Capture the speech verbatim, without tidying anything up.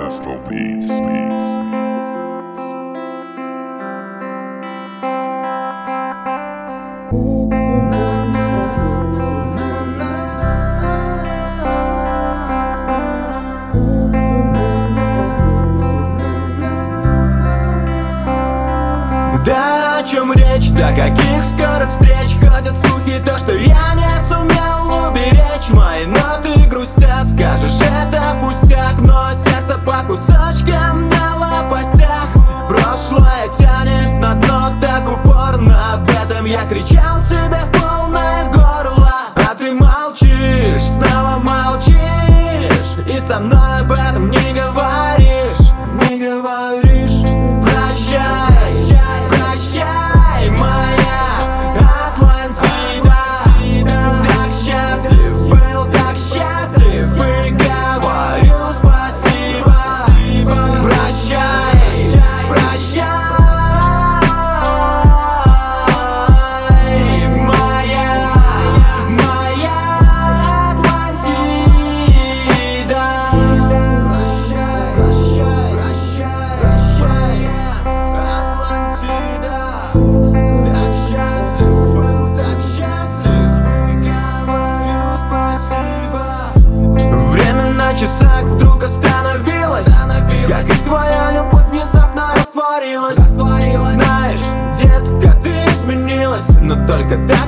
Crystal Beats. Beats. Да о чем речь, до каких скорых встреч ходят слухи, то, что я не сумел уберечь. Мои ноты грустят, скажешь, это пустяк, но сердце по кусочкам на лопастях. Прошлое тянет на дно так упорно, об этом я кричал тебе в полное горло. А ты молчишь, снова молчишь, и со мной об этом не говоришь, не говоришь. Прощай, прощай, моя Атлантида. Так счастлив был, так счастлив, и говорю спасибо. Прощай, прощай, моя, моя Атлантида. Прощай, прощай, прощай, прощай, Атлантида. Так счастлив был, так счастлив, и говорю спасибо. Время на часах вдруг остановилось, как и твоя любовь внезапно растворилась. Знаешь, детка, ты изменилась, но только так